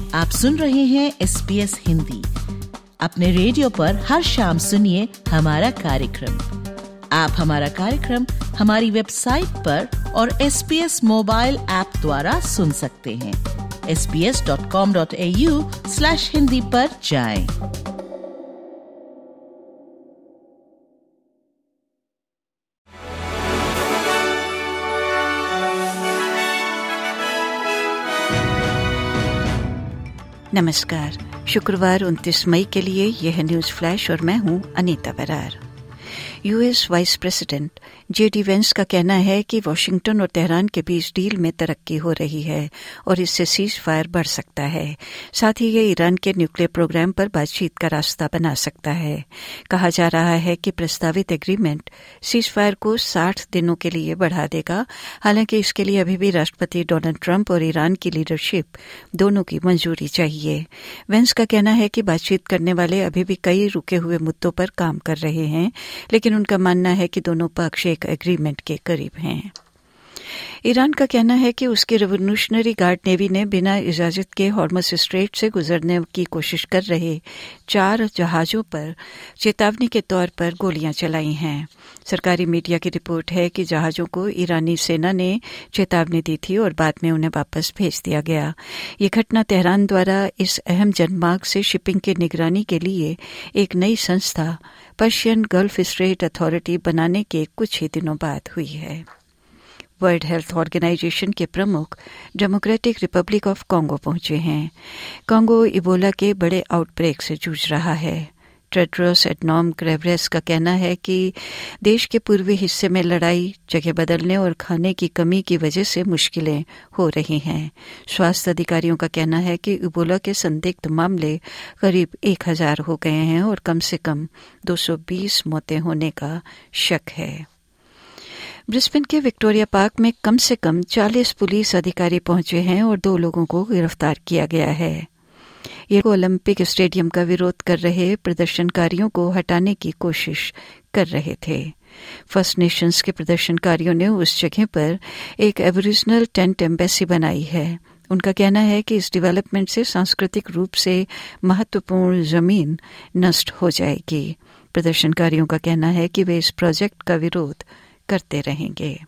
आप सुन रहे हैं SBS हिंदी। अपने रेडियो पर हर शाम सुनिए हमारा कार्यक्रम। आप हमारा कार्यक्रम हमारी वेबसाइट पर और SBS मोबाइल ऐप द्वारा सुन सकते हैं। sbs.com.au/hindi पर जाएं। नमस्कार। शुक्रवार 29 मई के लिए यह न्यूज़ फ्लैश और मैं हूं Anita Brar. US vice president JD Vance का कहना है कि वॉशिंगटन और तेहरान के बीच डील में तरक्की हो रही है और इससे सीज फायर बढ़ सकता है। साथ ही ये ईरान के न्यूक्लियर प्रोग्राम पर बातचीत का रास्ता बना सकता है। कहा जा रहा है कि प्रस्तावित एग्रीमेंट सीज फायर को 60 दिनों के लिए बढ़ा देगा। हालांकि इसके लिए अभी भी राष्ट्रपति डोनाल्ड ट्रंप और ईरान की लीडरशिप दोनों की मंजूरी चाहिए। वेंस का कहना है कि बातचीत करने वाले अभी भी कई रुके हुए मुद्दों पर काम कर रहे हैं, लेकिन उनका मानना है कि दोनों पक्ष एक एग्रीमेंट के करीब हैं। ईरान का कहना है कि उसकी रेवोल्यूशनरी गार्ड नेवी ने बिना इजाजत के हॉर्मस स्ट्रेट से गुजरने की कोशिश कर रहे 4 जहाजों पर चेतावनी के तौर पर गोलियां चलाई हैं। सरकारी मीडिया की रिपोर्ट है कि जहाजों को ईरानी सेना ने चेतावनी दी थी और बाद में उन्हें वापस भेज दिया गया। ये घटना तेहरान द्वारा इस अहम जनमार्ग से शिपिंग की निगरानी के लिए एक नई संस्था पर्शियन गल्फ स्ट्रेट अथॉरिटी बनाने के कुछ ही दिनों बाद हुई है। वर्ल्ड हेल्थ ऑर्गेनाइजेशन के प्रमुख डेमोक्रेटिक रिपब्लिक ऑफ कॉन्गो पहुंचे हैं। कॉन्गो इबोला के बड़े आउटब्रेक से जूझ रहा है। टेड्रोस एडनॉम ग्रेब्रेस का कहना है कि देश के पूर्वी हिस्से में लड़ाई, जगह बदलने और खाने की कमी की वजह से मुश्किलें हो रही हैं। स्वास्थ्य अधिकारियों का कहना है कि इबोला के संदिग्ध मामले करीब 1000 हो गए हैं और कम से कम 220 मौतें होने का शक है। ब्रिस्बेन के विक्टोरिया पार्क में कम से कम 40 पुलिस अधिकारी पहुंचे हैं और 2 लोगों को गिरफ्तार किया गया है। ये ओलंपिक स्टेडियम का विरोध कर रहे प्रदर्शनकारियों को हटाने की कोशिश कर रहे थे। फर्स्ट नेशंस के प्रदर्शनकारियों ने उस जगह पर एक एबोरिजिनल टेंट एम्बेसी बनाई है। उनका कहना है कि इस डेवलपमेंट से सांस्कृतिक रूप से महत्वपूर्ण जमीन नष्ट हो जाएगी। प्रदर्शनकारियों का कहना है कि वे इस प्रोजेक्ट का विरोध करते रहेंगे।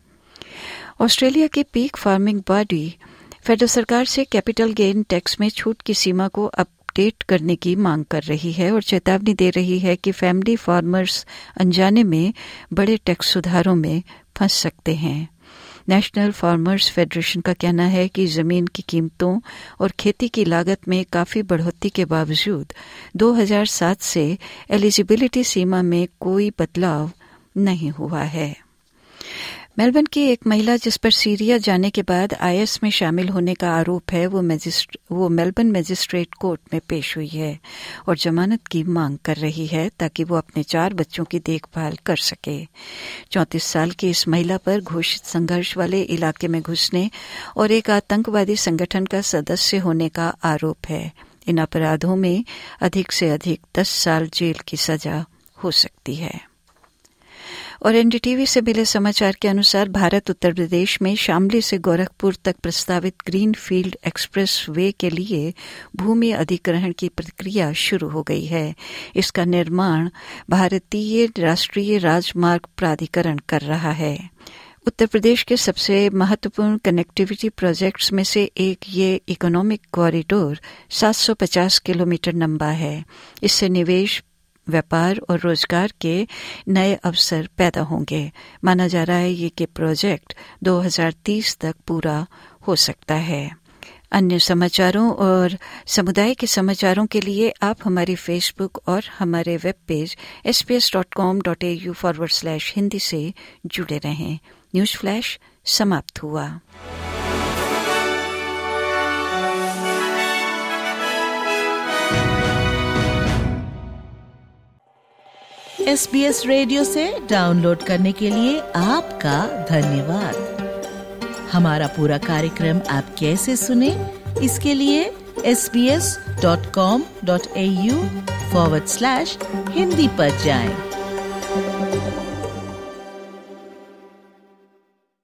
ऑस्ट्रेलिया की पीक फार्मिंग बॉडी फेडरल सरकार से कैपिटल गेन टैक्स में छूट की सीमा को अपडेट करने की मांग कर रही है और चेतावनी दे रही है कि फैमिली फार्मर्स अनजाने में बड़े टैक्स सुधारों में फंस सकते हैं। नेशनल फार्मर्स फेडरेशन का कहना है कि जमीन की कीमतों और खेती की लागत में काफी बढ़ोतरी के बावजूद 2007 से एलिजिबिलिटी सीमा में कोई बदलाव नहीं हुआ है। मेलबर्न की एक महिला जिस पर सीरिया जाने के बाद आईएस में शामिल होने का आरोप है, वो मेलबर्न मजिस्ट्रेट कोर्ट में पेश हुई है और जमानत की मांग कर रही है ताकि वो अपने 4 बच्चों की देखभाल कर सके। 34 साल की इस महिला पर घोषित संघर्ष वाले इलाके में घुसने और एक आतंकवादी संगठन का सदस्य होने का आरोप है। इन अपराधों में अधिक से अधिक 10 साल जेल की सजा हो सकती है। और एनडीटीवी से मिले समाचार के अनुसार भारत उत्तर प्रदेश में शामली से गोरखपुर तक प्रस्तावित ग्रीन फील्ड एक्सप्रेस वे के लिए भूमि अधिग्रहण की प्रक्रिया शुरू हो गई है। इसका निर्माण भारतीय राष्ट्रीय राजमार्ग प्राधिकरण कर रहा है। उत्तर प्रदेश के सबसे महत्वपूर्ण कनेक्टिविटी प्रोजेक्ट्स में से एक ये इकोनॉमिक कॉरिडोर 750 किलोमीटर लंबा है। इससे निवेश, व्यापार और रोजगार के नए अवसर पैदा होंगे। माना जा रहा है ये कि प्रोजेक्ट 2030 तक पूरा हो सकता है। अन्य समाचारों और समुदाय के समाचारों के लिए आप हमारी फेसबुक और हमारे वेब पेज sbs.com.au/hindi से जुड़े रहें। न्यूज़ फ्लैश समाप्त हुआ। SBS रेडियो से डाउनलोड करने के लिए आपका धन्यवाद। हमारा पूरा कार्यक्रम आप कैसे सुने, इसके लिए sbs.com.au/hindi पर जाएं।